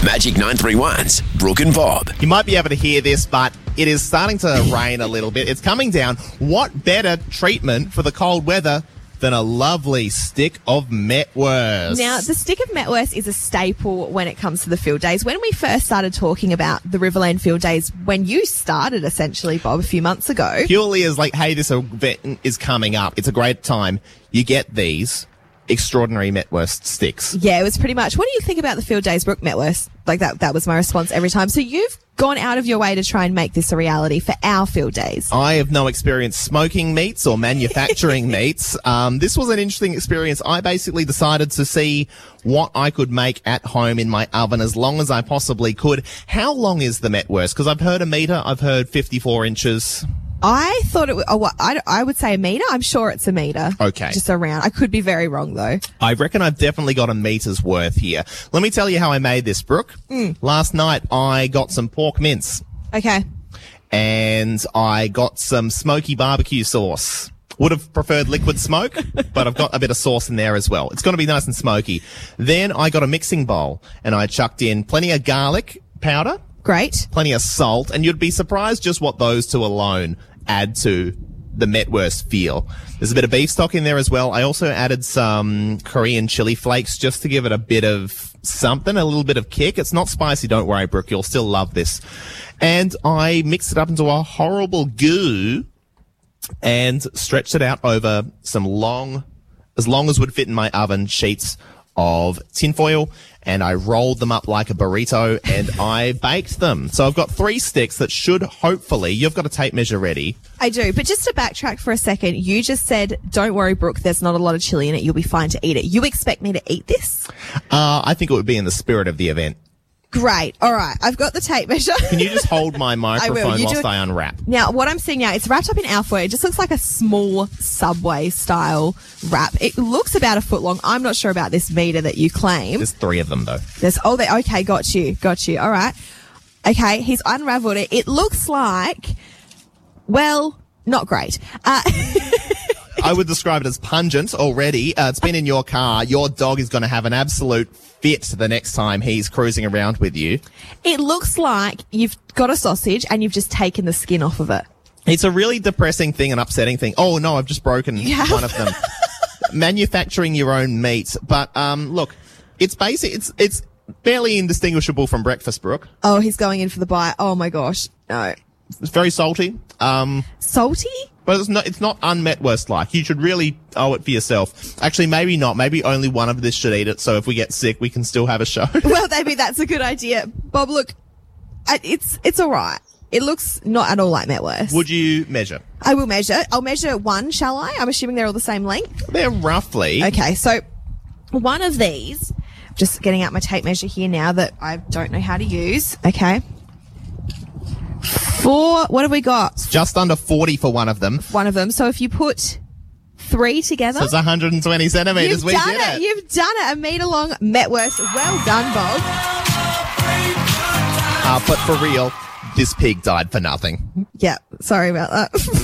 Magic 931's Brooke and Bob. You might be able to hear this, but it is starting to rain a little bit. It's coming down. What better treatment for the cold weather than a lovely stick of Metwurst? Now, the stick of Metwurst is a staple when it comes to the field days. When we first started talking about the Riverland field days, when you started essentially, Bob, a few months ago. Purely as like, hey, this event is coming up. It's a great time. You get these extraordinary Metwurst sticks. Yeah, it was pretty much, what do you think about the field days, Brooke? Metwurst? Like that was my response every time. So you've gone out of your way to try and make this a reality for our field days. I have no experience smoking meats or manufacturing meats. This was an interesting experience. I basically decided to see what I could make at home in my oven as long as I possibly could. How long is the Metwurst? Because I've heard a metre, I've heard 54 inches. I thought it was, I would say a metre. I'm sure it's a metre. Okay. Just around. I could be very wrong though. I reckon I've definitely got a metre's worth here. Let me tell you how I made this, Brooke. Last night I got some pork mince. Okay. And I got some smoky barbecue sauce. Would have preferred liquid smoke, but I've got a bit of sauce in there as well. It's going to be nice and smoky. Then I got a mixing bowl and I chucked in plenty of garlic powder. Great. Plenty of salt, and you'd be surprised just what those two alone add to the Metwurst feel. There's a bit of beef stock in there as well. I also added some Korean chili flakes just to give it a bit of something, a little bit of kick. It's not spicy, don't worry, Brooke. You'll still love this. And I mixed it up into a horrible goo and stretched it out over some as long as would fit in my oven, sheets of tinfoil, and I rolled them up like a burrito and I baked them. So I've got 3 sticks that should hopefully, you've got a tape measure ready. I do, but just to backtrack for a second, you just said, don't worry, Brooke, there's not a lot of chili in it. You'll be fine to eat it. You expect me to eat this? I think it would be in the spirit of the event. Great. All right. I've got the tape measure. Can you just hold my microphone whilst I unwrap? Now, what I'm seeing now, it's wrapped up in alfoil. It just looks like a small Subway style wrap. It looks about a foot long. I'm not sure about this meter that you claim. There's 3 of them though. Okay, got you. All right. Okay, he's unraveled it. It looks like, well, not great. I would describe it as pungent already. It's been in your car. Your dog is going to have an absolute fit the next time he's cruising around with you. It looks like you've got a sausage and you've just taken the skin off of it. It's a really depressing thing, an upsetting thing. Oh no, I've just broken one of them. Manufacturing your own meat. But, look, it's basic. It's barely indistinguishable from breakfast, Brooke. Oh, he's going in for the bite. Oh my gosh. No. It's very salty. Salty? But it's not un-Metwurst-like. You should really owe it for yourself. Actually, maybe not. Maybe only one of this should eat it, so if we get sick, we can still have a show. Well, maybe that's a good idea. Bob, look, it's all right. It looks not at all like Metwurst. Would you measure? I will measure. I'll measure 1, shall I? I'm assuming they're all the same length. They're roughly. Okay, so one of these, just getting out my tape measure here now that I don't know how to use. Okay. 4, what have we got? It's just under 40 for one of them. One of them. So if you put 3 together. So it's 120 centimetres. We did it. You've done it. A metre long Metwurst. Well done, Bob. But for real, this pig died for nothing. Yeah. Sorry about that.